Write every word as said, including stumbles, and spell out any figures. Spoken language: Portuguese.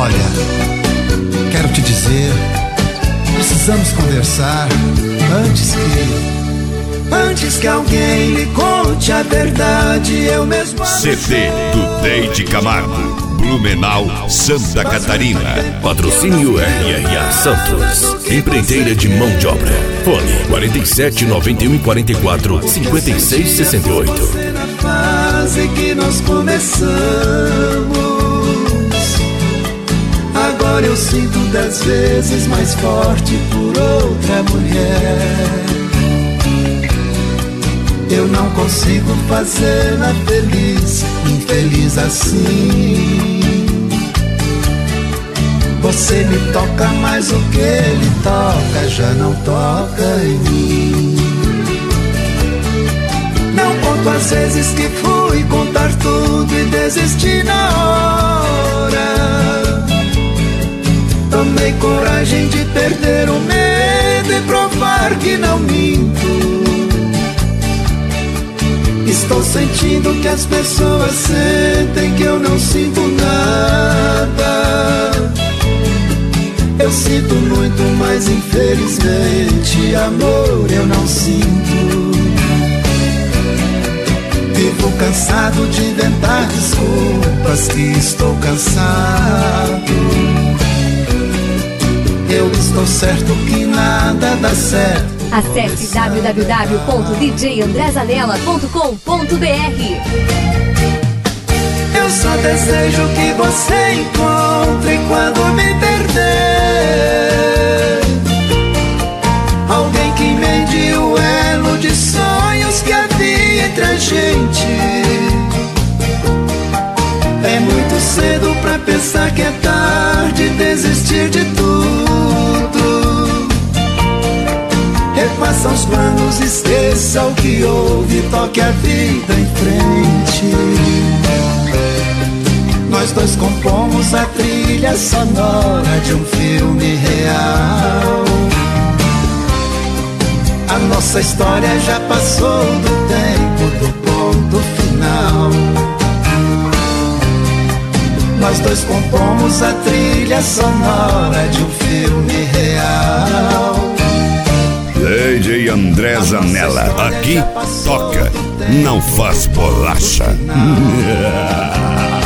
Olha, quero te dizer, precisamos conversar antes que... Antes que alguém lhe conte a verdade, eu mesmo... C D do Deide Camargo, Blumenau, Santa Catarina. Patrocínio R R A Santos, empreiteira de mão de obra. Fone quarenta e sete, noventa e um, quarenta e quatro, cinquenta e seis, sessenta e oito. Você na fase que nós começamos, agora eu sinto dez vezes mais forte por outra mulher. Eu não consigo fazê-la feliz, infeliz assim. Você me toca, mas o que ele toca já não toca em mim. Não conto as vezes que fui contar tudo e desisti na hora. Tomei coragem de perder o medo e provar que não minto. Estou sentindo que as pessoas sentem que eu não sinto nada. Eu sinto muito, mas infelizmente amor eu não sinto. Vivo cansado de inventar desculpas que estou cansado. Eu estou certo que nada dá certo. Acesse w w w ponto d j andré zanella ponto com ponto b r. Eu só desejo que você encontre quando me perder alguém que mende o elo de sonhos que havia entre a gente. É muito cedo pra pensar que é tarde desistir de tudo. Refaça os planos, esqueça o que houve, toque a vida em frente. Nós dois compomos a trilha sonora de um filme real. A nossa história já passou do tempo do ponto final. Nós dois compomos a trilha sonora de um filme real. D J André Zanella, aqui toca, não faz bolacha.